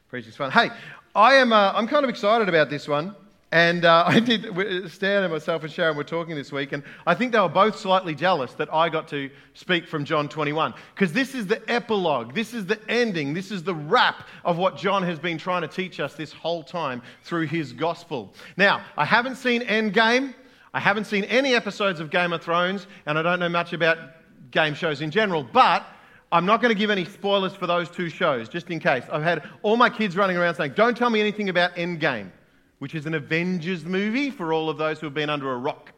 Preaching's fun. Hey, I'm kind of excited about this one. And Stan and myself and Sharon were talking this week, and I think they were both slightly jealous that I got to speak from John 21. Because this is the epilogue, this is the ending, this is the wrap of what John has been trying to teach us this whole time through his gospel. Now, I haven't seen Endgame, I haven't seen any episodes of Game of Thrones, and I don't know much about game shows in general, but I'm not going to give any spoilers for those two shows, just in case. I've had all my kids running around saying, don't tell me anything about Endgame, which is an Avengers movie for all of those who have been under a rock.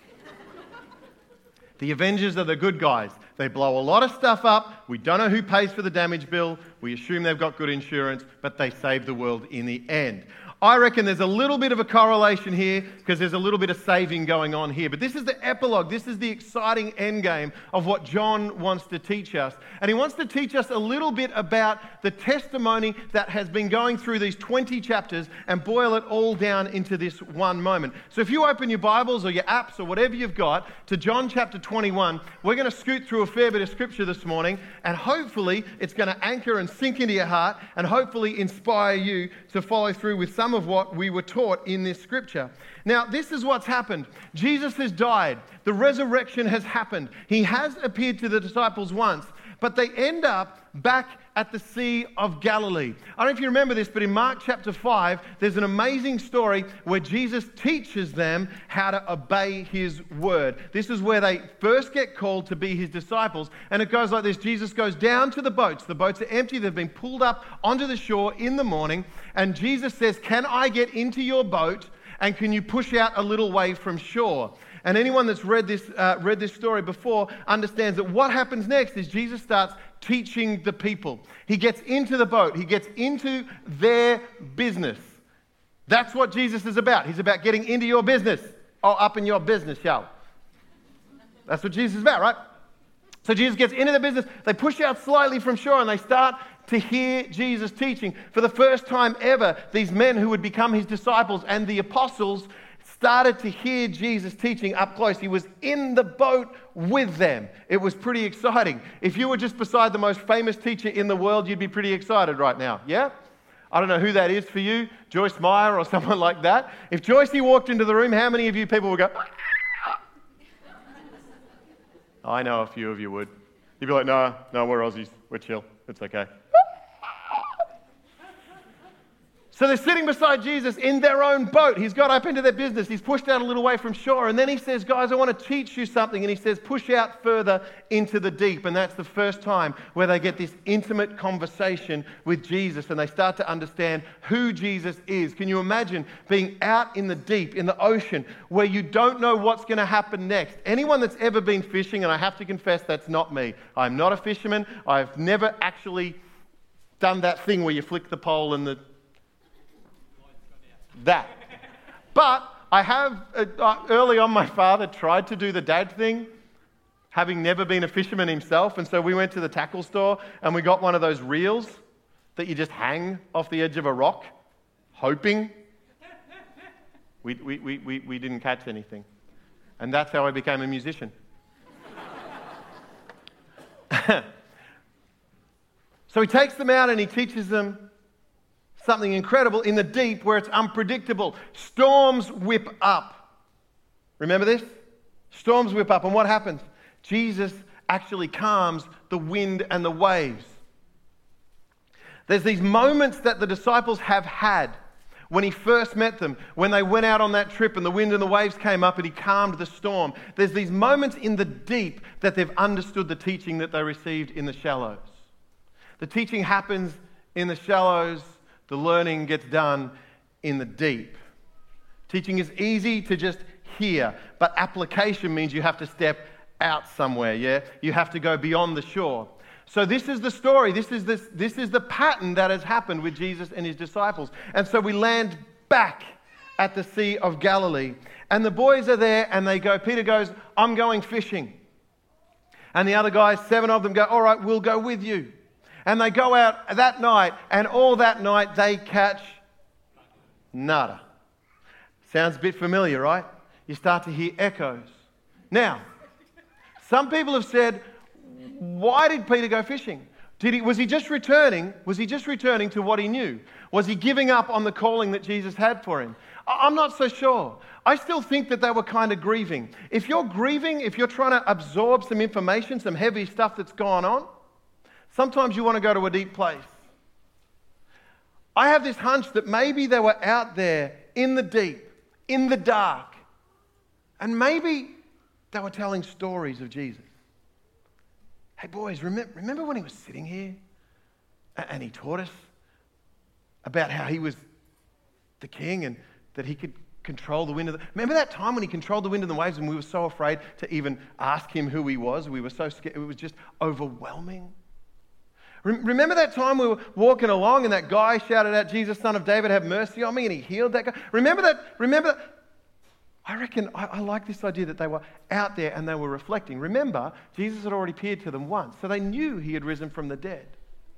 The Avengers are the good guys. They blow a lot of stuff up. We don't know who pays for the damage bill. We assume they've got good insurance, but they save the world in the end. I reckon there's a little bit of a correlation here because there's a little bit of saving going on here. But this is the epilogue. This is the exciting end game of what John wants to teach us. And he wants to teach us a little bit about the testimony that has been going through these 20 chapters and boil it all down into this one moment. So if you open your Bibles or your apps or whatever you've got to John chapter 21, we're going to scoot through a fair bit of scripture this morning, and hopefully it's going to anchor and sink into your heart and hopefully inspire you to follow through with some of what we were taught in this scripture. Now, this is what's happened. Jesus has died. The resurrection has happened. He has appeared to the disciples once, but they end up back at the Sea of Galilee. I don't know if you remember this, but in Mark chapter 5, there's an amazing story where Jesus teaches them how to obey his word. This is where they first get called to be his disciples, and it goes like this. Jesus goes down to the boats. The boats are empty. They've been pulled up onto the shore in the morning, and Jesus says, "Can I get into your boat, and can you push out a little way from shore?" And anyone that's read this story before understands that what happens next is Jesus starts teaching the people. He gets into the boat. He gets into their business. That's what Jesus is about. He's about getting into your business. Oh, up in your business, y'all. That's what Jesus is about, right? So Jesus gets into the business. They push out slightly from shore and they start to hear Jesus teaching. For the first time ever, these men who would become his disciples and the apostles started to hear Jesus teaching up close. He was in the boat with them. It was pretty exciting. If you were just beside the most famous teacher in the world, you'd be pretty excited right now, yeah? I don't know who that is for you, Joyce Meyer or someone like that. If Joycey walked into the room, how many of you people would go, I know a few of you would. You'd be like, no, we're Aussies. We're chill. It's okay. So they're sitting beside Jesus in their own boat. He's got up into their business. He's pushed out a little way from shore. And then he says, guys, I want to teach you something. And he says, push out further into the deep. And that's the first time where they get this intimate conversation with Jesus and they start to understand who Jesus is. Can you imagine being out in the deep, in the ocean, where you don't know what's going to happen next? Anyone that's ever been fishing, and I have to confess that's not me. I'm not a fisherman. I've never actually done that thing where you flick the pole and that. But I have, early on, my father tried to do the dad thing, having never been a fisherman himself. And so we went to the tackle store and we got one of those reels that you just hang off the edge of a rock, hoping. We didn't catch anything. And that's how I became a musician. So he takes them out and he teaches them something incredible in the deep where it's unpredictable. Storms whip up. Remember this? Storms whip up, and what happens? Jesus actually calms the wind and the waves. There's these moments that the disciples have had when he first met them, when they went out on that trip and the wind and the waves came up and he calmed the storm. There's these moments in the deep that they've understood the teaching that they received in the shallows. The teaching happens in the shallows. The learning gets done in the deep. Teaching is easy to just hear, but application means you have to step out somewhere, yeah? You have to go beyond the shore. So this is the story. This is the pattern that has happened with Jesus and his disciples. And so we land back at the Sea of Galilee. And the boys are there and they go, Peter goes, I'm going fishing. And the other guys, 7 of them go, all right, we'll go with you. And they go out that night, and all that night they catch nada. Sounds a bit familiar, right? You start to hear echoes. Now, some people have said, why did Peter go fishing? Was he just returning? Was he just returning to what he knew? Was he giving up on the calling that Jesus had for him? I'm not so sure. I still think that they were kind of grieving. If you're grieving, if you're trying to absorb some information, some heavy stuff that's gone on, sometimes you want to go to a deep place. I have this hunch that maybe they were out there in the deep, in the dark, and maybe they were telling stories of Jesus. Hey boys, remember when he was sitting here and he taught us about how he was the king and that he could control the wind? Remember that time when he controlled the wind and the waves and we were so afraid to even ask him who he was? We were so scared. It was just overwhelming. Remember that time we were walking along and that guy shouted out, "Jesus, Son of David, have mercy on me," and he healed that guy? Remember that? I reckon, I like this idea that they were out there and they were reflecting. Remember, Jesus had already appeared to them once, so they knew he had risen from the dead.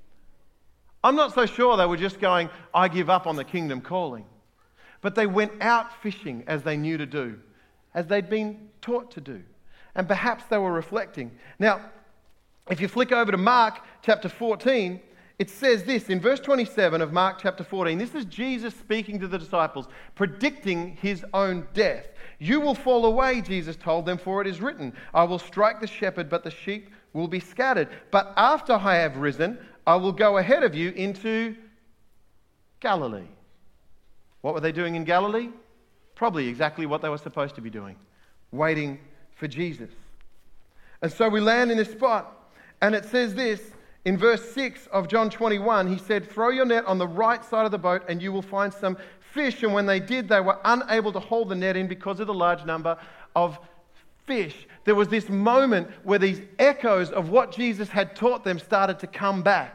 I'm not so sure they were just going, "I give up on the kingdom calling." But they went out fishing as they knew to do, as they'd been taught to do. And perhaps they were reflecting. Now, if you flick over to Mark chapter 14, it says this in verse 27 of Mark chapter 14. This is Jesus speaking to the disciples, predicting his own death. "You will fall away," Jesus told them, "for it is written, 'I will strike the shepherd, but the sheep will be scattered.' But after I have risen, I will go ahead of you into Galilee." What were they doing in Galilee? Probably exactly what they were supposed to be doing, waiting for Jesus. And so we land in this spot, and it says this in verse 6 of John 21. He said, "Throw your net on the right side of the boat and you will find some fish." And when they did, they were unable to hold the net in because of the large number of fish. There was this moment where these echoes of what Jesus had taught them started to come back.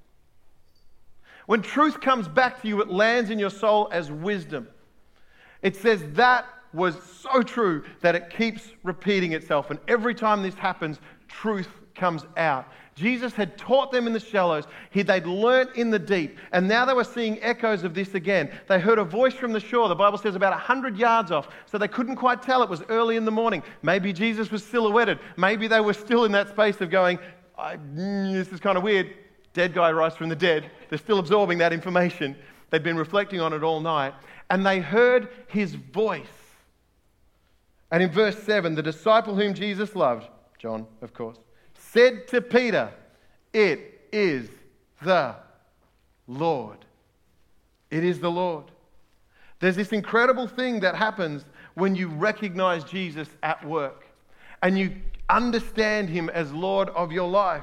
When truth comes back to you, it lands in your soul as wisdom. It says that was so true that it keeps repeating itself. And every time this happens, truth comes out. Jesus had taught them in the shallows. They'd learnt in the deep. And now they were seeing echoes of this again. They heard a voice from the shore. The Bible says about 100 yards off. So they couldn't quite tell. It was early in the morning. Maybe Jesus was silhouetted. Maybe they were still in that space of going, this is kind of weird. Dead guy rise from the dead. They're still absorbing that information. They've been reflecting on it all night. And they heard his voice. And in verse 7, the disciple whom Jesus loved, John, of course, said to Peter, "It is the Lord." It is the Lord. There's this incredible thing that happens when you recognize Jesus at work and you understand him as Lord of your life.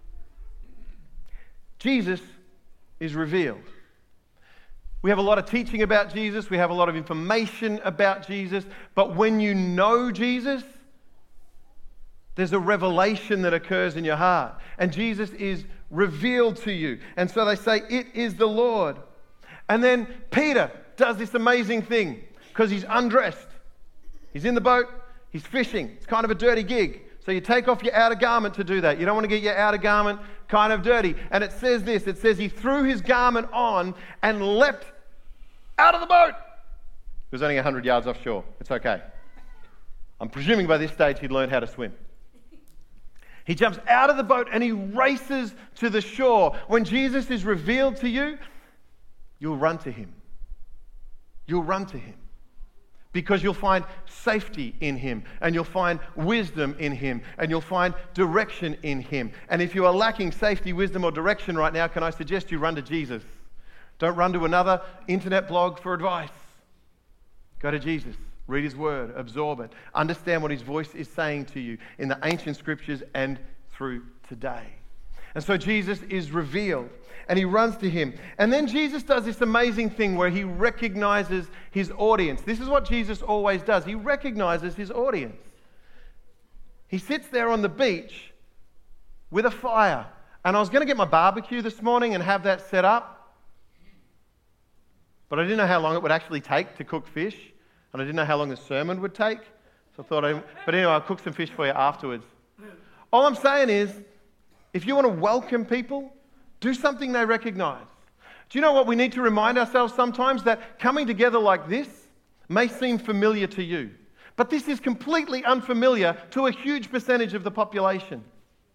Jesus is revealed. We have a lot of teaching about Jesus. We have a lot of information about Jesus. But when you know Jesus, there's a revelation that occurs in your heart. And Jesus is revealed to you. And so they say, "It is the Lord." And then Peter does this amazing thing because he's undressed. He's in the boat. He's fishing. It's kind of a dirty gig. So you take off your outer garment to do that. You don't want to get your outer garment kind of dirty. And it says this. It says he threw his garment on and leapt out of the boat. It was only 100 yards offshore. It's okay. I'm presuming by this stage he'd learned how to swim. He jumps out of the boat and he races to the shore. When Jesus is revealed to you, you'll run to him. You'll run to him. Because you'll find safety in him, and you'll find wisdom in him, and you'll find direction in him. And if you are lacking safety, wisdom, or direction right now, can I suggest you run to Jesus? Don't run to another internet blog for advice. Go to Jesus. Read his word. Absorb it. Understand what his voice is saying to you in the ancient scriptures and through today. And so Jesus is revealed. And he runs to him. And then Jesus does this amazing thing where he recognizes his audience. This is what Jesus always does. He recognizes his audience. He sits there on the beach with a fire. And I was going to get my barbecue this morning and have that set up. But I didn't know how long it would actually take to cook fish. And I didn't know how long the sermon would take. So I thought, but anyway, I'll cook some fish for you afterwards. All I'm saying is, if you want to welcome people, do something they recognize. Do you know what we need to remind ourselves sometimes? That coming together like this may seem familiar to you, but this is completely unfamiliar to a huge percentage of the population.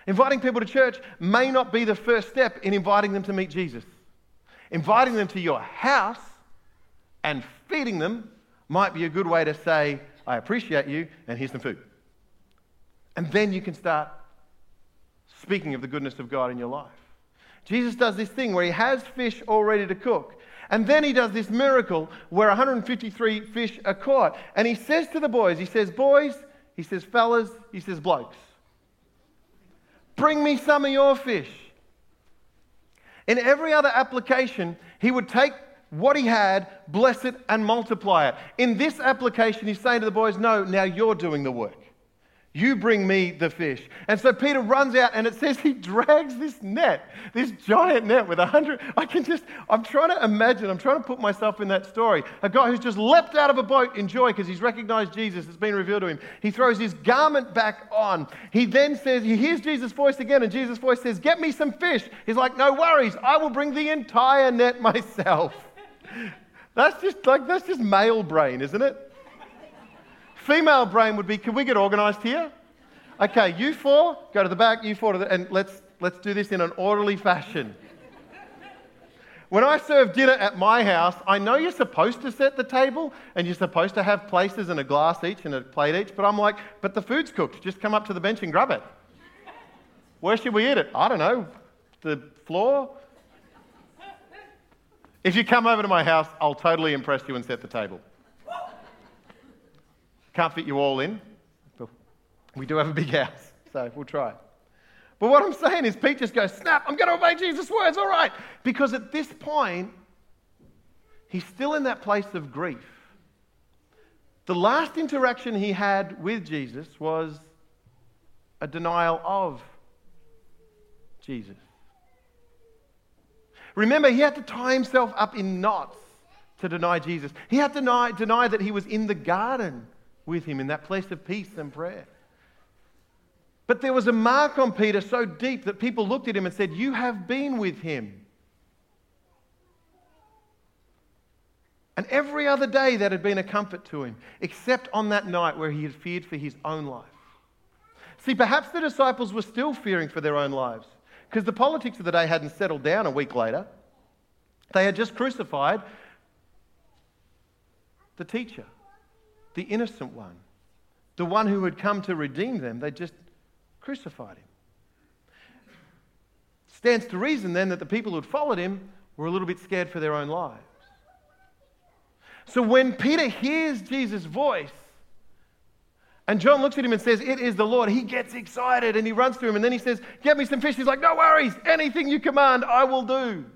Inviting people to church may not be the first step in inviting them to meet Jesus. Inviting them to your house and feeding them might be a good way to say, I appreciate you, and here's some food. And then you can start speaking of the goodness of God in your life. Jesus does this thing where he has fish all ready to cook. And then he does this miracle where 153 fish are caught. And he says to the boys, he says, boys, he says, fellas, he says, blokes, bring me some of your fish. In every other application, he would take what he had, bless it, and multiply it. In this application, he's saying to the boys, no, now you're doing the work. You bring me the fish. And so Peter runs out, and it says he drags this net, this giant net with 100. I'm trying to imagine, I'm trying to put myself in that story. A guy who's just leapt out of a boat in joy because he's recognized Jesus, it's been revealed to him. He throws his garment back on. He then says, he hears Jesus' voice again, and Jesus' voice says, get me some fish. He's like, no worries, I will bring the entire net myself. That's just male brain, isn't it? Female brain would be, can we get organized here? Okay, you four, go to the back, you four and let's do this in an orderly fashion. When I serve dinner at my house, I know you're supposed to set the table and you're supposed to have places and a glass each and a plate each, but I'm like, but the food's cooked, just come up to the bench and grab it. Where should we eat it? I don't know, the floor? If you come over to my house, I'll totally impress you and set the table. Can't fit you all in. We do have a big house, so we'll try. But what I'm saying is Pete just goes, snap, I'm going to obey Jesus' words, all right. Because at this point, he's still in that place of grief. The last interaction he had with Jesus was a denial of Jesus. Remember, he had to tie himself up in knots to deny Jesus. He had to deny that he was in the garden with him in that place of peace and prayer. But there was a mark on Peter so deep that people looked at him and said, you have been with him. And every other day that had been a comfort to him, except on that night where he had feared for his own life. See, perhaps the disciples were still fearing for their own lives because the politics of the day hadn't settled down a week later. They had just crucified the teacher, the innocent one, the one who had come to redeem them. They just crucified him. Stands to reason then that the people who had followed him were a little bit scared for their own lives. So when Peter hears Jesus' voice and John looks at him and says, it is the Lord, he gets excited and he runs to him and then he says, get me some fish. He's like, no worries, anything you command, I will do.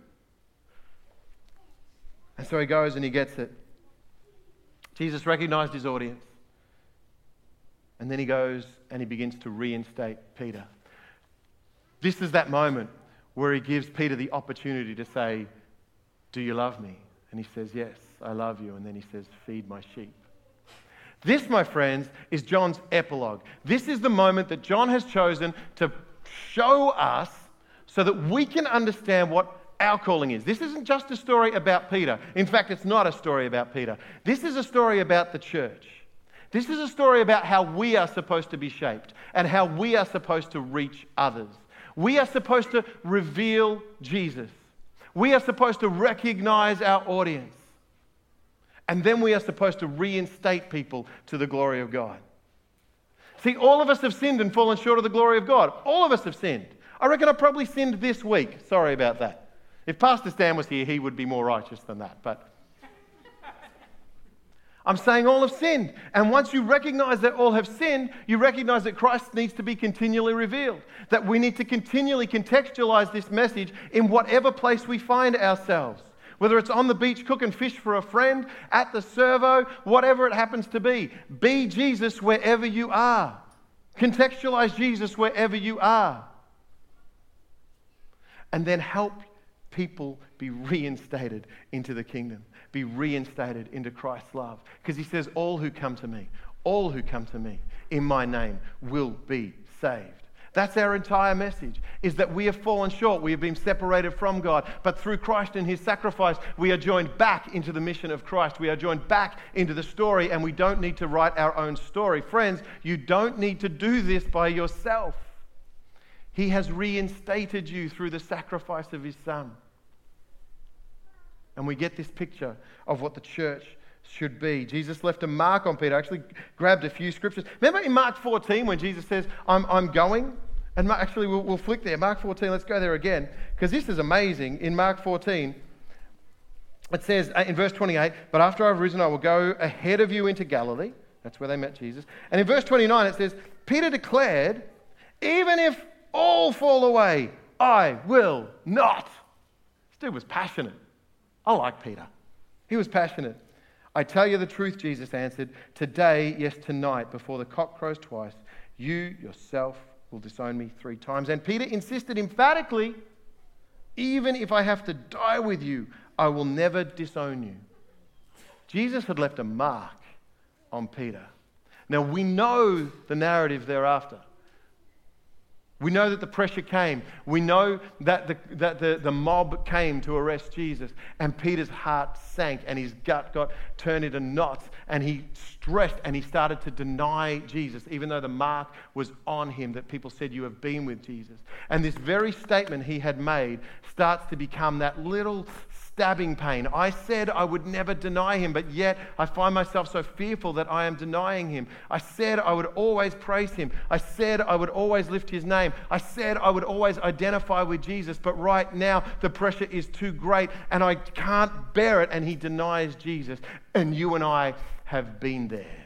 And so he goes and he gets it. Jesus recognized his audience. And then he goes and he begins to reinstate Peter. This is that moment where he gives Peter the opportunity to say, do you love me? And he says, yes, I love you. And then he says, feed my sheep. This, my friends, is John's epilogue. This is the moment that John has chosen to show us so that we can understand what our calling is. This isn't just a story about Peter. In fact, it's not a story about Peter. This is a story about the church. This is a story about how we are supposed to be shaped and how we are supposed to reach others. We are supposed to reveal Jesus. We are supposed to recognize our audience. And then we are supposed to reinstate people to the glory of God. See, all of us have sinned and fallen short of the glory of God. All of us have sinned. I reckon I probably sinned this week. Sorry about that. If Pastor Stan was here, he would be more righteous than that. But I'm saying all have sinned. And once you recognize that all have sinned, you recognize that Christ needs to be continually revealed. That we need to continually contextualize this message in whatever place we find ourselves. Whether it's on the beach cooking fish for a friend, at the servo, whatever it happens to be. Be Jesus wherever you are. Contextualize Jesus wherever you are. And then help people be reinstated into the kingdom. Be reinstated into Christ's love. Because he says, all who come to me in my name will be saved. That's our entire message, is that we have fallen short. We have been separated from God. But through Christ and his sacrifice, we are joined back into the mission of Christ. We are joined back into the story, and we don't need to write our own story. Friends, you don't need to do this by yourself. He has reinstated you through the sacrifice of his Son. And we get this picture of what the church should be. Jesus left a mark on Peter. I actually grabbed a few scriptures. Remember in Mark 14 when Jesus says, I'm going? And actually, we'll flick there. Mark 14, let's go there again. Because this is amazing. In Mark 14, it says in verse 28, but after I've risen, I will go ahead of you into Galilee. That's where they met Jesus. And in verse 29, it says, Peter declared, even if all fall away, I will not. This dude was passionate. I like Peter. He was passionate. I tell you the truth, Jesus answered, today, yes, tonight, before the cock crows twice, you yourself will disown me 3 times. And Peter insisted emphatically, even if I have to die with you, I will never disown you. Jesus had left a mark on Peter. Now we know the narrative thereafter. We know that the pressure came. We know that the mob came to arrest Jesus, and Peter's heart sank and his gut got turned into knots, and he stressed and he started to deny Jesus, even though the mark was on him that people said, you have been with Jesus. And this very statement he had made starts to become that little stabbing pain. I said I would never deny him, but yet I find myself so fearful that I am denying him. I said I would always praise him. I said I would always lift his name. I said I would always identify with Jesus, but right now the pressure is too great and I can't bear it, and he denies Jesus. And you and I have been there.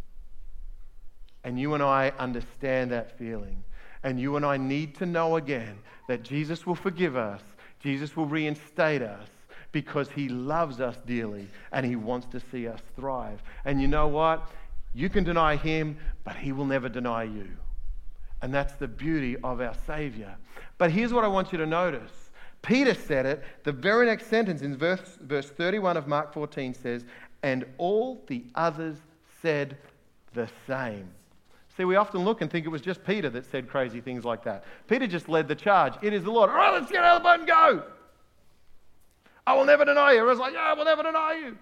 And you and I understand that feeling. And you and I need to know again that Jesus will forgive us. Jesus will reinstate us, because he loves us dearly and he wants to see us thrive. And you know what? You can deny him, but he will never deny you. And that's the beauty of our Savior. But here's what I want you to notice. Peter said it. The very next sentence in verse 31 of Mark 14 says, and all the others said the same. See, we often look and think it was just Peter that said crazy things like that. Peter just led the charge. It is the Lord. All right, let's get out of the boat and go. I will never deny you. I was like, yeah, I will never deny you.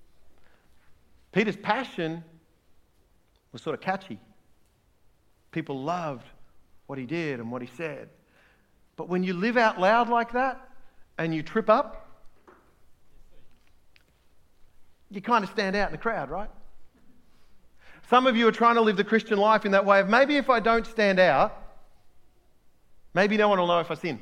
Peter's passion was sort of catchy. People loved what he did and what he said. But when you live out loud like that and you trip up, you kind of stand out in the crowd, right? Some of you are trying to live the Christian life in that way of, maybe if I don't stand out, maybe no one will know if I sin.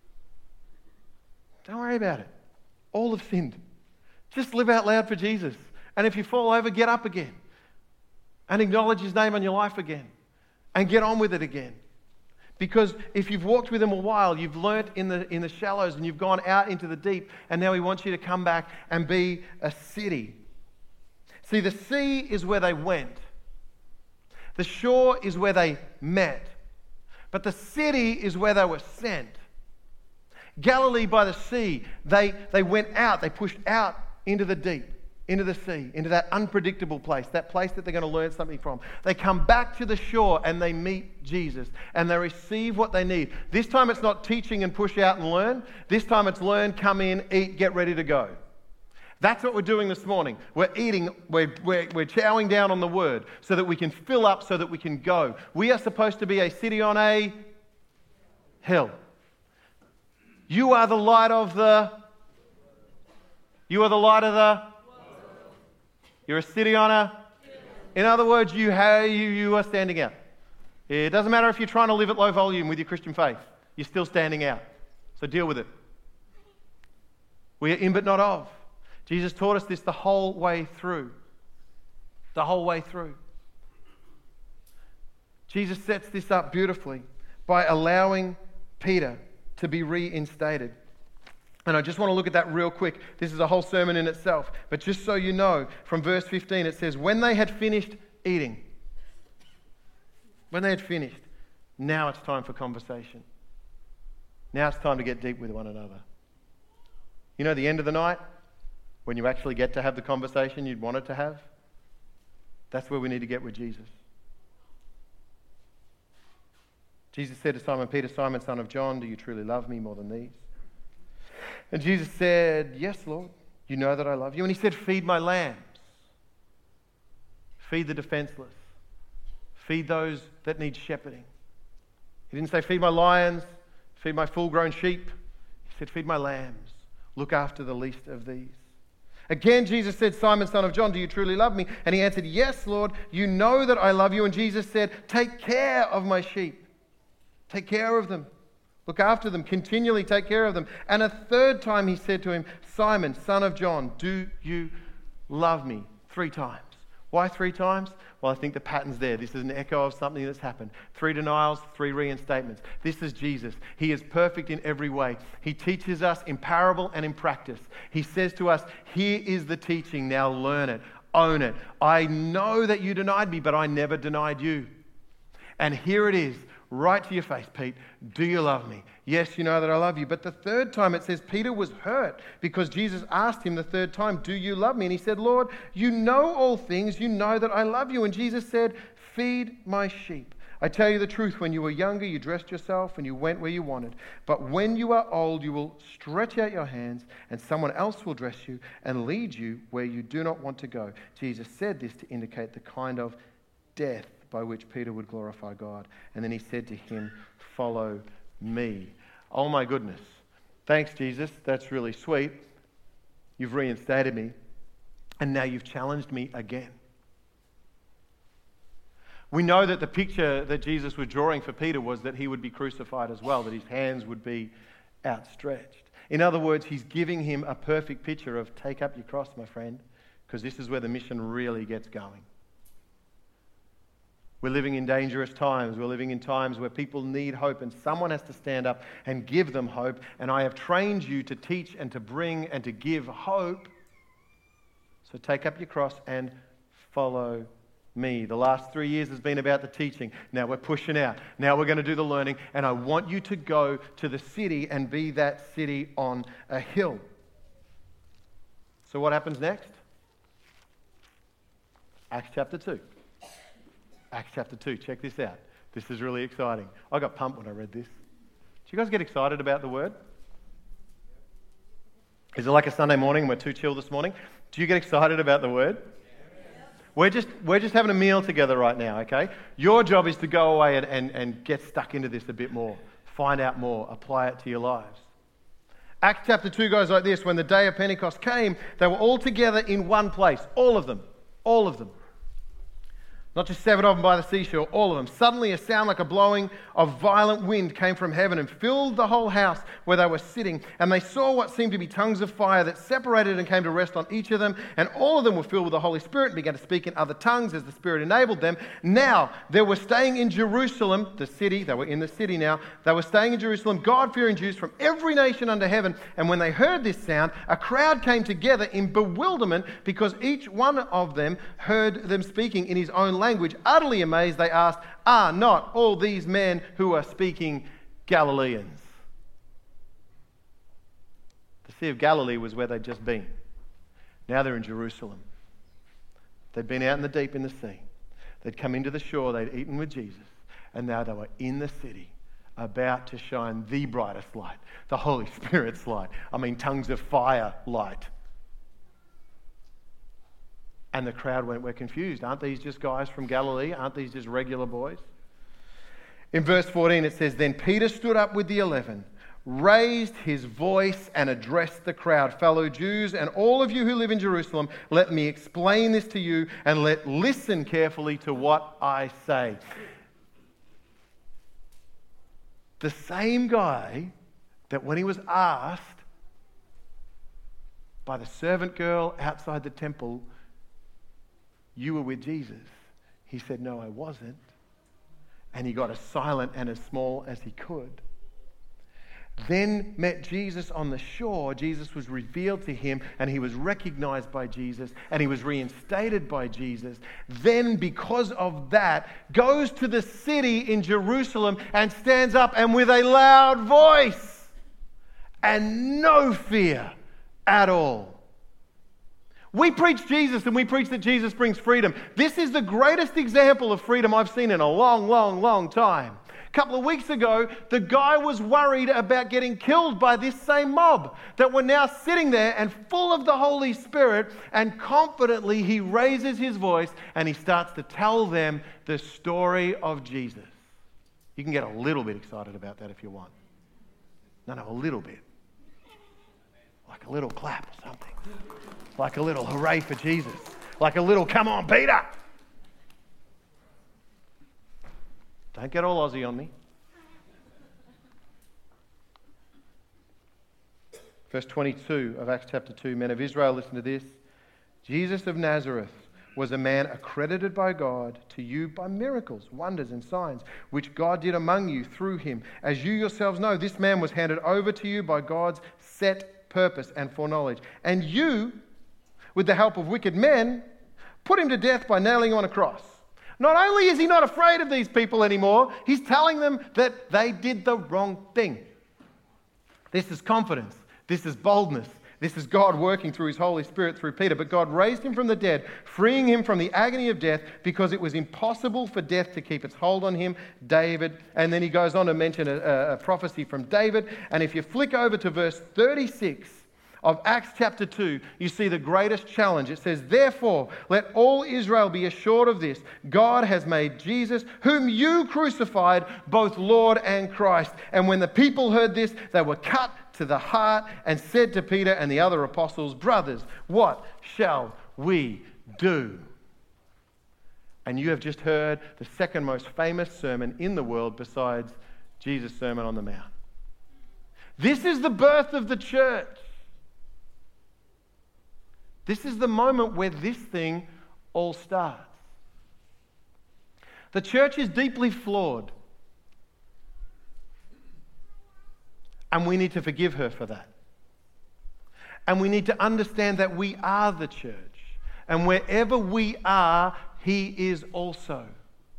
Don't worry about it. All have sinned. Just live out loud for Jesus. And if you fall over, get up again. And acknowledge his name on your life again. And get on with it again. Because if you've walked with him a while, you've learnt in the shallows and you've gone out into the deep, and now he wants you to come back and be a city. See, the sea is where they went. The shore is where they met. But the city is where they were sent. Galilee by the sea, they went out, they pushed out into the deep, into the sea, into that unpredictable place, that place that they're going to learn something from. They come back to the shore and they meet Jesus and they receive what they need. This time it's not teaching and push out and learn. This time it's learn, come in, eat, get ready to go. That's what we're doing this morning. We're eating, we're chowing down on the word so that we can fill up, so that we can go. We are supposed to be a city on a hill. You are the light of the... You are the light of the... You're a city on a... In other words, you are standing out. It doesn't matter if you're trying to live at low volume with your Christian faith. You're still standing out. So deal with it. We are in but not of. Jesus taught us this the whole way through. The whole way through. Jesus sets this up beautifully by allowing Peter to be reinstated. And I just want to look at that real quick. This is a whole sermon in itself. But just so you know, from verse 15 it says, when they had finished eating, when they had finished, now it's time for conversation. Now it's time to get deep with one another. You know, the end of the night, when you actually get to have the conversation you'd wanted to have, that's where we need to get with Jesus. Jesus said to Simon Peter, Simon, son of John, do you truly love me more than these? And Jesus said, yes, Lord, you know that I love you. And he said, feed my lambs. Feed the defenseless. Feed those that need shepherding. He didn't say, feed my lions, feed my full-grown sheep. He said, feed my lambs. Look after the least of these. Again, Jesus said, Simon, son of John, do you truly love me? And he answered, yes, Lord, you know that I love you. And Jesus said, take care of my sheep. Take care of them. Look after them. Continually take care of them. And a third time he said to him, Simon, son of John, do you love me? 3 times. Why 3 times? Well, I think the pattern's there. This is an echo of something that's happened. 3 denials, 3 reinstatements. This is Jesus. He is perfect in every way. He teaches us in parable and in practice. He says to us, here is the teaching. Now learn it. Own it. I know that you denied me, but I never denied you. And here it is. Right to your face, Pete. Do you love me? Yes, you know that I love you. But the third time it says Peter was hurt because Jesus asked him the third time, do you love me? And he said, Lord, you know all things. You know that I love you. And Jesus said, feed my sheep. I tell you the truth, when you were younger, you dressed yourself and you went where you wanted. But when you are old, you will stretch out your hands and someone else will dress you and lead you where you do not want to go. Jesus said this to indicate the kind of death by which Peter would glorify God. And then he said to him, follow me. Oh my goodness. Thanks, Jesus. That's really sweet. You've reinstated me. And now you've challenged me again. We know that the picture that Jesus was drawing for Peter was that he would be crucified as well, that his hands would be outstretched. In other words, he's giving him a perfect picture of take up your cross, my friend, because this is where the mission really gets going. We're living in dangerous times. We're living in times where people need hope and someone has to stand up and give them hope. And I have trained you to teach and to bring and to give hope. So take up your cross and follow me. The last 3 years has been about the teaching. Now we're pushing out. Now we're going to do the learning. And I want you to go to the city and be that city on a hill. So what happens next? Acts chapter 2. Acts chapter 2. Check this out. This is really exciting. I got pumped when I read this. Do you guys get excited about the word? Is it like a Sunday morning and we're too chill this morning? Do you get excited about the word? We're just having a meal together right now, okay? Your job is to go away and get stuck into this a bit more. Find out more. Apply it to your lives. Acts chapter 2 goes like this. When the day of Pentecost came, they were all together in one place. All of them. All of them. Not just 7 of them by the seashore, all of them. Suddenly a sound like a blowing of violent wind came from heaven and filled the whole house where they were sitting. And they saw what seemed to be tongues of fire that separated and came to rest on each of them. And all of them were filled with the Holy Spirit and began to speak in other tongues as the Spirit enabled them. Now, they were staying in Jerusalem, the city. They were in the city now. They were staying in Jerusalem, God-fearing Jews from every nation under heaven. And when they heard this sound, a crowd came together in bewilderment because each one of them heard them speaking in his own language. Utterly amazed, they asked, are not all these men who are speaking Galileans? The Sea of Galilee was where they'd just been. Now they're in Jerusalem. They'd been out in the deep in the sea. They'd come into the shore, they'd eaten with Jesus, and now they were in the city, about to shine the brightest light, the Holy Spirit's light. I mean, tongues of fire light. And the crowd went, we're confused. Aren't these just guys from Galilee? Aren't these just regular boys? In verse 14 it says, then Peter stood up with the 11, raised his voice and addressed the crowd. Fellow Jews and all of you who live in Jerusalem, let me explain this to you and listen carefully to what I say. The same guy that when he was asked by the servant girl outside the temple, you were with Jesus, he said, no, I wasn't. And he got as silent and as small as he could. Then met Jesus on the shore. Jesus was revealed to him and he was recognized by Jesus and he was reinstated by Jesus. Then because of that, goes to the city in Jerusalem and stands up and with a loud voice and no fear at all. We preach Jesus and we preach that Jesus brings freedom. This is the greatest example of freedom I've seen in a long, long, long time. A couple of weeks ago, the guy was worried about getting killed by this same mob that were now sitting there and full of the Holy Spirit, and confidently he raises his voice and he starts to tell them the story of Jesus. You can get a little bit excited about that if you want. No, a little bit. Like a little clap or something. Like a little hooray for Jesus. Like a little, come on, Peter. Don't get all Aussie on me. Verse 22 of Acts chapter 2, men of Israel, listen to this. Jesus of Nazareth was a man accredited by God to you by miracles, wonders and signs, which God did among you through him. As you yourselves know, this man was handed over to you by God's set purpose and foreknowledge. And you, with the help of wicked men, put him to death by nailing him on a cross. Not only is he not afraid of these people anymore, he's telling them that they did the wrong thing. This is confidence. This is boldness. This is God working through his Holy Spirit through Peter. But God raised him from the dead, freeing him from the agony of death because it was impossible for death to keep its hold on him. David. And then he goes on to mention a prophecy from David. And if you flick over to verse 36 of Acts chapter 2, you see the greatest challenge. It says, therefore, let all Israel be assured of this. God has made Jesus, whom you crucified, both Lord and Christ. And when the people heard this, they were cut to the heart and said to Peter and the other apostles, brothers, what shall we do? And you have just heard the second most famous sermon in the world besides Jesus' Sermon on the Mount. This is the birth of the church. This is the moment where this thing all starts. The church is deeply flawed. And we need to forgive her for that. And we need to understand that we are the church. And wherever we are, he is also.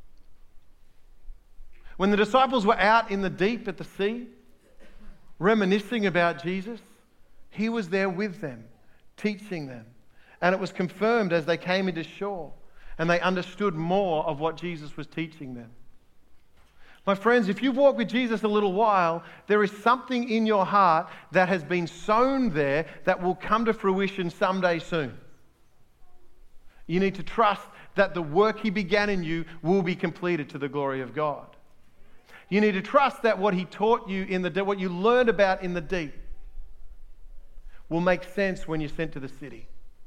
When the disciples were out in the deep at the sea, reminiscing about Jesus, he was there with them, teaching them. And it was confirmed as they came into shore and they understood more of what Jesus was teaching them. My friends, if you've walked with Jesus a little while, there is something in your heart that has been sown there that will come to fruition someday soon. You need to trust that the work he began in you will be completed to the glory of God. You need to trust that what he taught you in the deep, what you learned about in the deep, will make sense when you're sent to the city.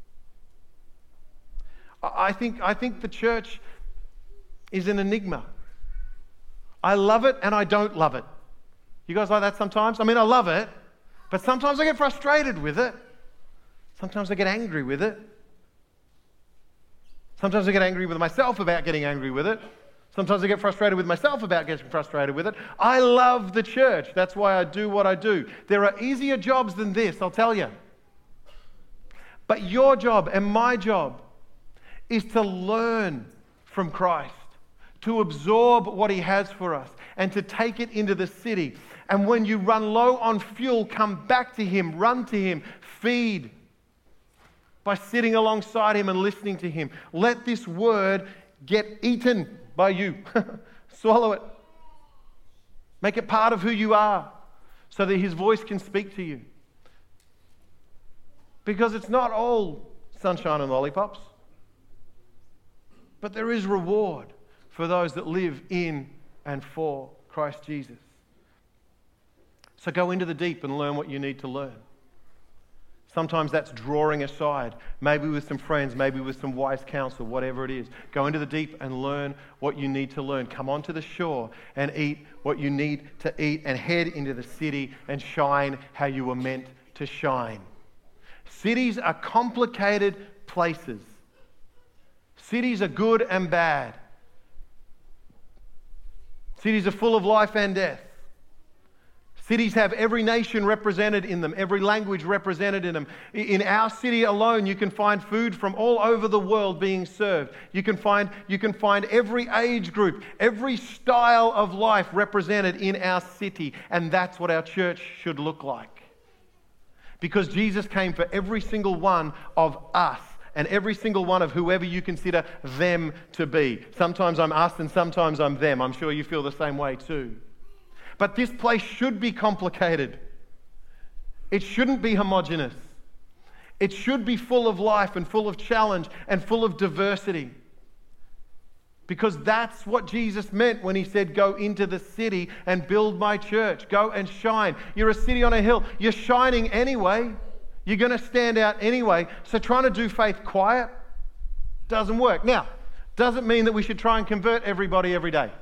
I think the church is an enigma. I love it and I don't love it. You guys like that sometimes? I mean, I love it, but sometimes I get frustrated with it. Sometimes I get angry with it. Sometimes I get angry with myself about getting angry with it. Sometimes I get frustrated with myself about getting frustrated with it. I love the church. That's why I do what I do. There are easier jobs than this, I'll tell you. But your job and my job is to learn from Christ, to absorb what he has for us, and to take it into the city. And when you run low on fuel, come back to him, run to him, feed by sitting alongside him and listening to him. Let this word get eaten by you. Swallow it. Make it part of who you are so that his voice can speak to you. Because it's not all sunshine and lollipops, but there is reward for those that live in and for Christ Jesus. So go into the deep and learn what you need to learn. Sometimes that's drawing aside, maybe with some friends, maybe with some wise counsel, whatever it is. Go into the deep and learn what you need to learn. Come onto the shore and eat what you need to eat and head into the city and shine how you were meant to shine. Cities are complicated places. Cities are good and bad. Cities are full of life and death. Cities have every nation represented in them, every language represented in them. In our city alone, you can find food from all over the world being served. You can find every age group, every style of life represented in our city. And that's what our church should look like. Because Jesus came for every single one of us and every single one of whoever you consider them to be. Sometimes I'm us and sometimes I'm them. I'm sure you feel the same way too. But this place should be complicated. It shouldn't be homogenous. It should be full of life and full of challenge and full of diversity. Because that's what Jesus meant when he said, go into the city and build my church. Go and shine. You're a city on a hill. You're shining anyway. You're going to stand out anyway. So trying to do faith quiet doesn't work. Now, doesn't mean that we should try and convert everybody every day.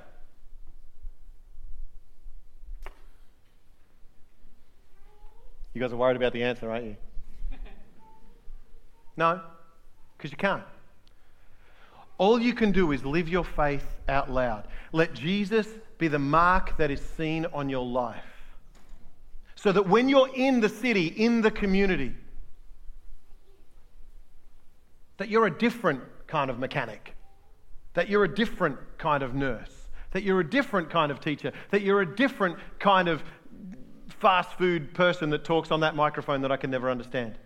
You guys are worried about the answer, aren't you? No, because you can't. All you can do is live your faith out loud. Let Jesus be the mark that is seen on your life. So that when you're in the city, in the community, that you're a different kind of mechanic, that you're a different kind of nurse, that you're a different kind of teacher, that you're a different kind of fast food person that talks on that microphone that I can never understand.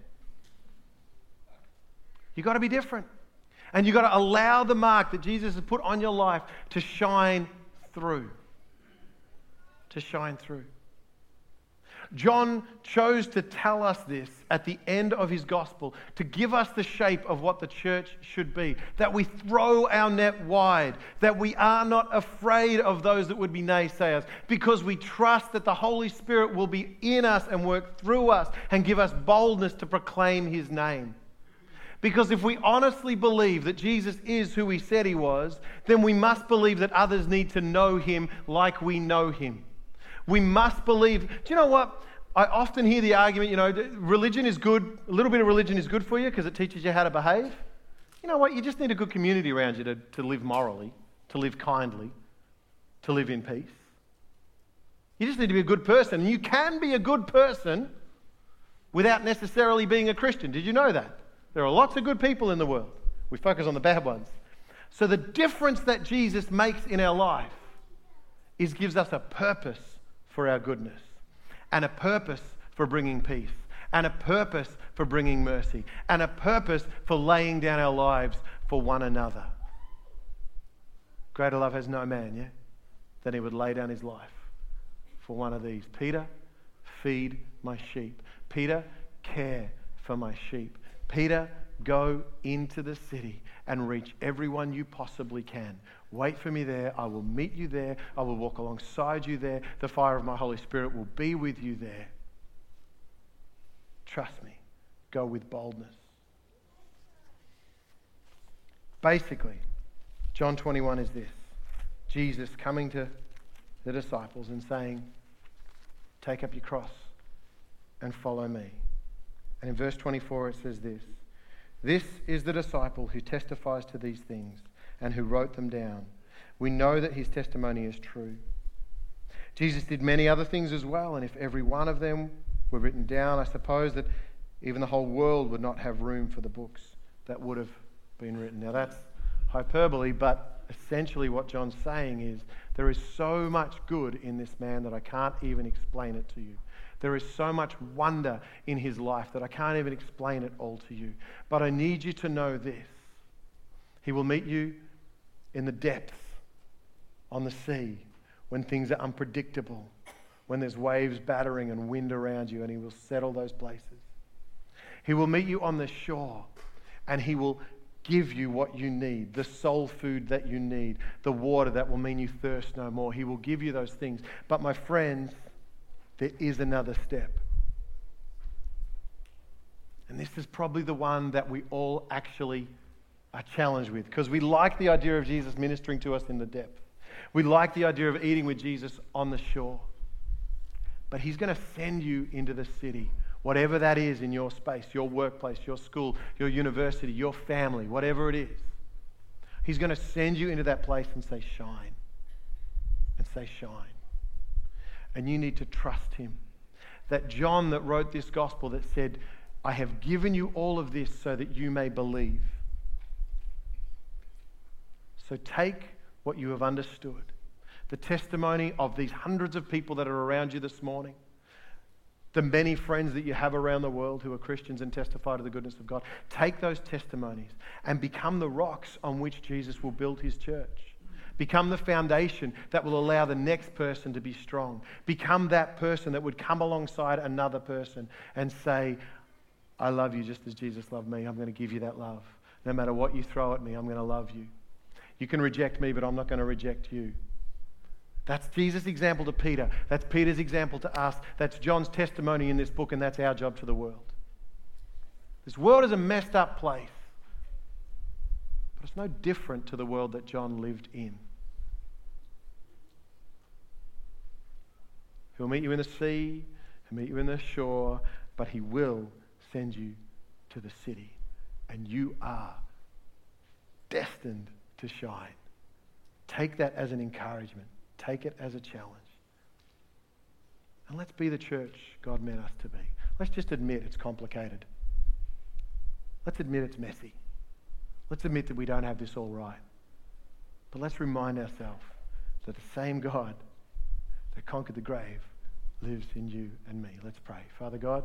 You've got to be different. And you've got to allow the mark that Jesus has put on your life to shine through. To shine through. John chose to tell us this at the end of his gospel, to give us the shape of what the church should be. That we throw our net wide. That we are not afraid of those that would be naysayers. Because we trust that the Holy Spirit will be in us and work through us and give us boldness to proclaim his name. Because if we honestly believe that Jesus is who he said he was, then we must believe that others need to know him like we know him. We must believe. Do you know what? I often hear the argument, religion is good. A little bit of religion is good for you because it teaches you how to behave. You know what? You just need a good community around you to live morally, to live kindly, to live in peace. You just need to be a good person. And you can be a good person without necessarily being a Christian. Did you know that? There are lots of good people in the world. We focus on the bad ones. So the difference that Jesus makes in our life is gives us a purpose for our goodness, and a purpose for bringing peace, and a purpose for bringing mercy, and a purpose for laying down our lives for one another. Greater love has no man, than he would lay down his life for one of these. Peter, feed my sheep. Peter, care for my sheep. Peter, go into the city and reach everyone you possibly can. Wait for me there. I will meet you there. I will walk alongside you there. The fire of my Holy Spirit will be with you there. Trust me. Go with boldness. Basically, John 21 is this. Jesus coming to the disciples and saying, take up your cross and follow me. And in verse 24 it says this. This is the disciple who testifies to these things and who wrote them down. We know that his testimony is true. Jesus did many other things as well, and if every one of them were written down, I suppose that even the whole world would not have room for the books that would have been written. Now that's hyperbole, but essentially what John's saying is there is so much good in this man that I can't even explain it to you. There is so much wonder in his life that I can't even explain it all to you. But I need you to know this. He will meet you in the depths, on the sea, when things are unpredictable, when there's waves battering and wind around you, and he will settle those places. He will meet you on the shore, and he will give you what you need, the soul food that you need, the water that will mean you thirst no more. He will give you those things. But my friends, there is another step. And this is probably the one that we all actually are challenged with, because we like the idea of Jesus ministering to us in the depth. We like the idea of eating with Jesus on the shore. But he's going to send you into the city, whatever that is in your space, your workplace, your school, your university, your family, whatever it is. He's going to send you into that place and say, shine. And say, shine. And you need to trust him. That John that wrote this gospel that said, I have given you all of this so that you may believe. So take what you have understood. The testimony of these hundreds of people that are around you this morning. The many friends that you have around the world who are Christians and testify to the goodness of God. Take those testimonies and become the rocks on which Jesus will build his church. Become the foundation that will allow the next person to be strong. Become that person that would come alongside another person and say, I love you just as Jesus loved me. I'm going to give you that love. No matter what you throw at me, I'm going to love you. You can reject me, but I'm not going to reject you. That's Jesus' example to Peter. That's Peter's example to us. That's John's testimony in this book, and that's our job to the world. This world is a messed up place, but it's no different to the world that John lived in. He'll meet you in the sea, he'll meet you in the shore, but he will send you to the city. And you are destined to shine. Take that as an encouragement. Take it as a challenge. And let's be the church God meant us to be. Let's just admit it's complicated. Let's admit it's messy. Let's admit that we don't have this all right. But let's remind ourselves that the same God that conquered the grave lives in you and me. Let's pray. Father God,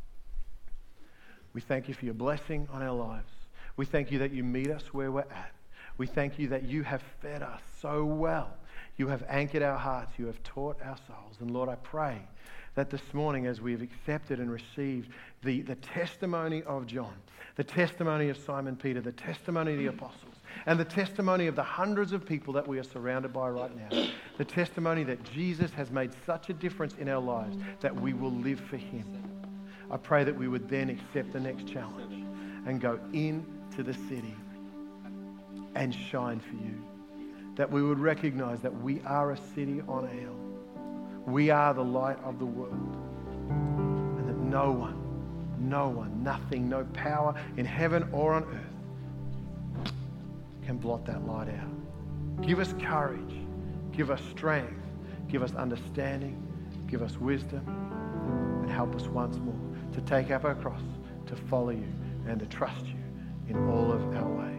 we thank you for your blessing on our lives. We thank you that you meet us where we're at. We thank you that you have fed us so well. You have anchored our hearts. You have taught our souls. And Lord, I pray that this morning, as we have accepted and received the testimony of John, the testimony of Simon Peter, the testimony of the apostles, and the testimony of the hundreds of people that we are surrounded by right now, the testimony that Jesus has made such a difference in our lives that we will live for him. I pray that we would then accept the next challenge and go into the city and shine for you. That we would recognize that we are a city on a hill. We are the light of the world. And that no one, nothing, no power in heaven or on earth can blot that light out. Give us courage. Give us strength. Give us understanding. Give us wisdom. And help us once more to take up our cross, to follow you, and to trust you in all of our ways.